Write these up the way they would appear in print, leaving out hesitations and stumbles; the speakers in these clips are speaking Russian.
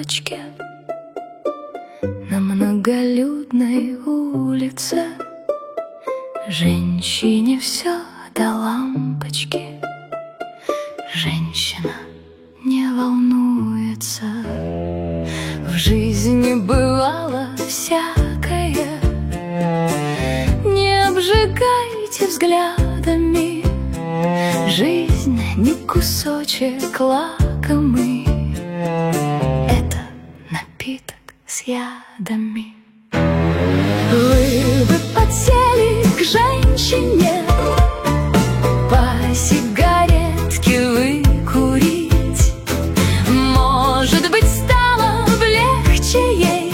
лампочке на многолюдной улице. Женщине все до лампочки, женщина не волнуется. В жизни бывало всякое, не обжигайте взглядами. Жизнь не кусочек лакомый, это напиток с ядами. Вы бы подсели к женщине, по сигаретке выкурить. Может быть, стало бы легче ей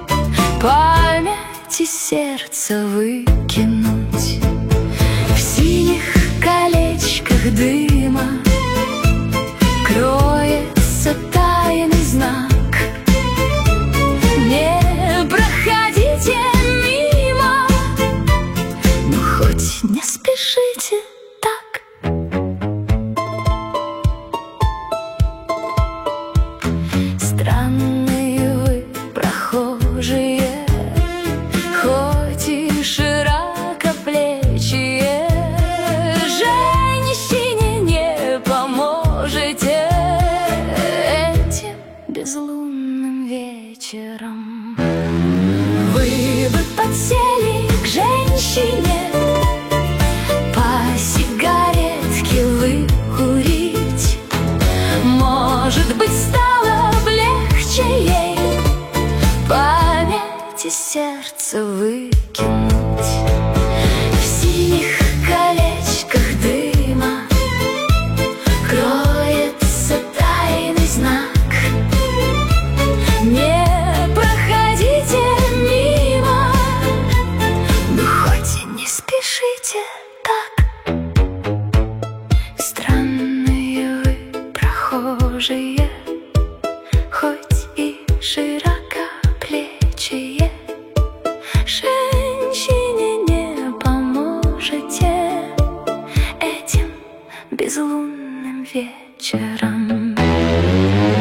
память из сердца выкинуть. В синих колечках дыма кроется тайный знак. Не проходите мимо, но хоть не спешите так. Странные вы прохожие, хоть и широкоплечие, женщине не поможете этим безлунным вечером. Вы бы подсели к женщине, по сигаретке выкурить. Может быть, стало бы легче ей память из сердца выкинуть. В синих колечках дыма кроется тайный знак. Не проходите мимо, но хоть и не спешите так. Странные вы прохожие, хоть и широкоплечие, женщине не поможете этим безлунным вечером.